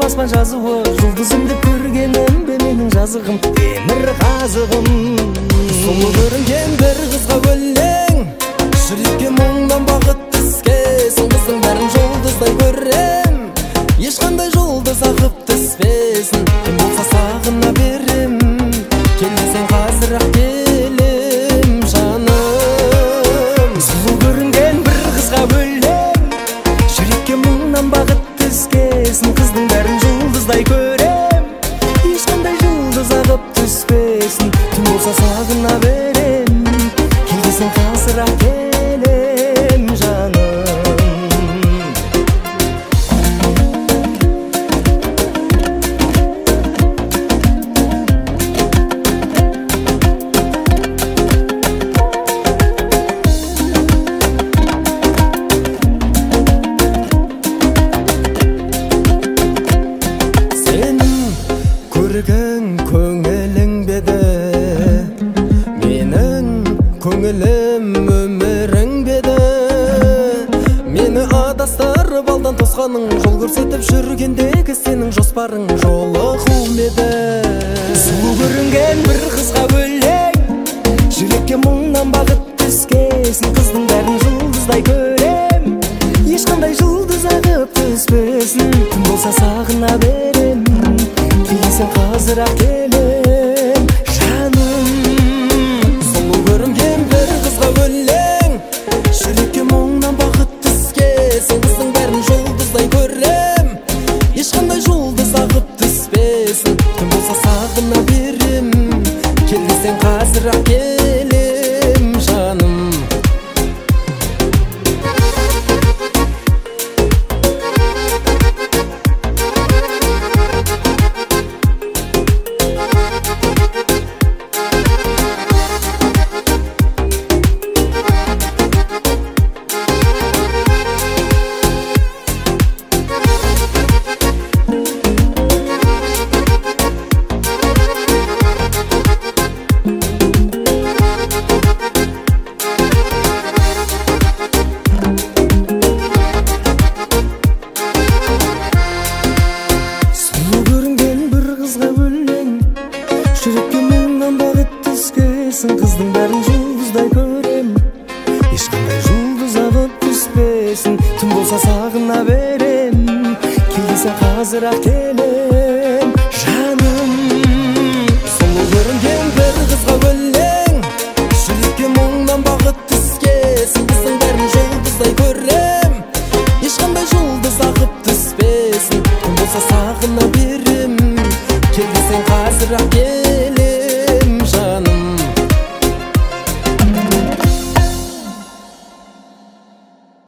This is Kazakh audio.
аспан жазуы, жұлдызымды көргенімде менің жазығым, темір қазығым. Сұлу көрінген бір қызға өлең, жүрекке мұңнан бақыт түскесін. Қыздың бәрін жұлдыздай көрем, ешқандай жұлдыз ағып түспесін. Кім болса сағына берем, келмесең қазір-ақ келем жаным. Сұлу көрінген бір қызға өлең, жүрекке мұңнан бақыт түскесін. Қыздың бәрін жұлдыздай көрем, ешқандай жұлдыз ағып түспесін. Түн болса сағына берем, келмесең қазір-ақ келем жаным. Көрген көңілің беді, менің көңілім өмірің беді. Мені адастырып алдан тосқаның, жол көрсетіп жүргендегі сенің жоспарың жолығуым еді. Сұлу көрінген бір қызға өлең, жүрекке мұңнан бақыт түскесін. Қыздың бәрін жұлдыздай көрем, ешқандай жұлдыз ағып түспесін. Түн болса сағына берем, келесің қазір-ақ келем жаным. Сұлу көрінген бір қызға өлең, жүрекке мұңнан бақыт түскесін. Қыздың бәрін жұлдыздай көрем, ешқандай жұлдыз ағып түспесін. Түн болса сағына берем, келесің қазір-ақ келем жаным. Жүрекке мұңнан бақыт түскесін. Қыздың бәрін жұлдыздай көрем, ешқандай жұлдыз ағып түспесін. Түн болса сағына берем, келесің қазір-ақ келем жаным. Сұлу көрінген бір қызға өлең, жүрекке мұңнан бақыт түскесін. Қыздың бәрін жұлдыздай көрем, ешқандай жұлдыз ағып түспесін. Түн болса сағына берем, келесің қазір-ақ келем.